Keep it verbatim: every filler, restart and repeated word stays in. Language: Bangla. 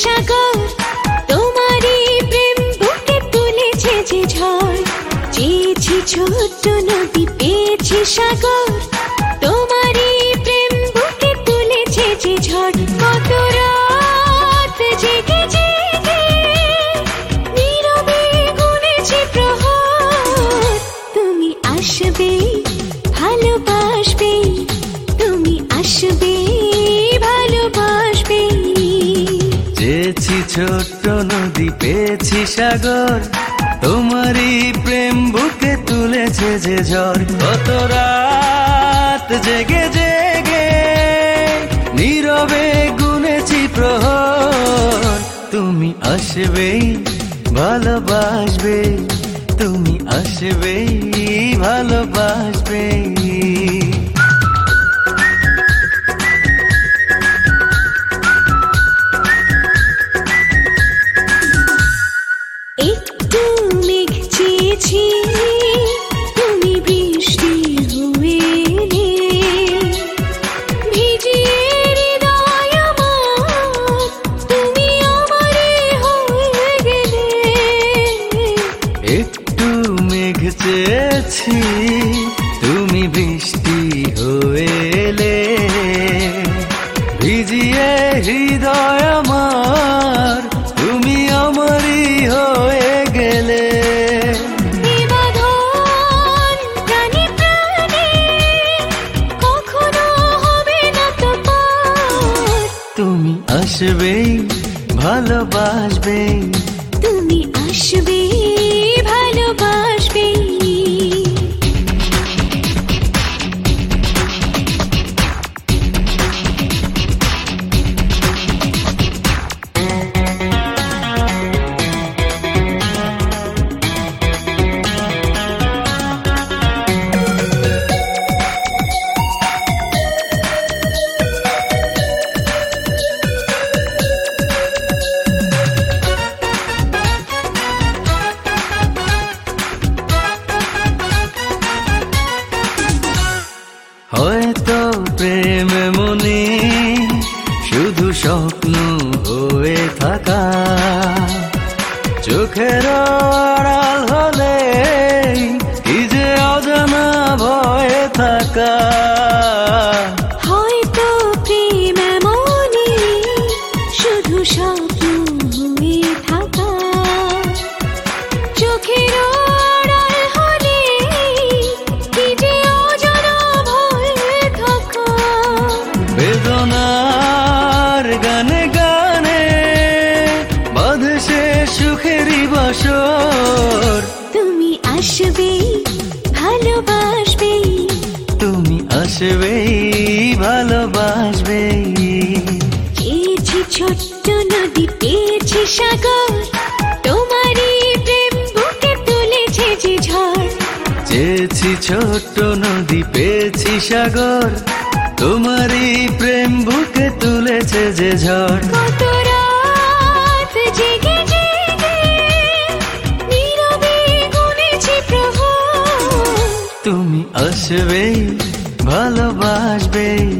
সাগর তোমারই প্রেম বুকে তুলেছে যে ঝড় চেয়েছি ছোট্ট নদী পেয়েছি সাগর তোমারই প্রেম বুকে তুলেছে যে ঝড় কত রাত জেগে জেগে নীরবে গুনেছি প্রহর তুমি আসবে ভালোবাসবে তুমি আসবে ভালোবাসবে চেয়েছি ছোট্ট নদী পেয়েছি সাগর তোমারই প্রেম বুকে তুলেছে যে ঝড় কত রাত জেগে জেগে নীরবে গুনেছি প্রহর তুমি আসবে ভালোবাসবে তুমি আসবে ভালোবাসবে একটু মেঘ চেয়েছি তুমি বৃষ্টি হয়ে এলে ভিজিয়ে হৃদয় আমার তুমি আমারে হয়ে গেলে একটু মেঘ চেয়েছি তুমি বৃষ্টি হয়ে এলে ভিজিয়ে হৃদয় আমার তুমি আমারই হয়ে গেলে এ বাঁধন প্রাণে প্রাণে কখনো হবে না তো পার তুমি আসবে ভালোবাসবে তুমি আসবে ভালোবাসবে হয়তো প্রেম মনে শুধু স্বপ্ন হয়ে থাকা চোখের আড়াল হলে কি যে অজানা ভয়ে থাকা হয়তো প্রেম এমনই শুধু স্বপ্ন হয়ে থাকা চোখের আড়াল হলে কি যে অজানা ভয়ে থাকা বেদনার গানে গানে বাঁধে সে সুখেরই বাসর তুমি আসবে ভালোবাসবে তুমি আসবে ভালোবাসবে চেয়েছি ছোট্ট নদী পেয়েছি সাগর তোমারই প্রেম বুকে তুলেছে যে ঝড় চেয়েছি ছোট্ট নদী পেয়েছি সাগর তোমারই প্রেম বুকে তুলেছে যে ঝড় কত রাত জেগে জেগে নীরবে গুনেছি প্রহর তুমি আসবে ভালোবাসবে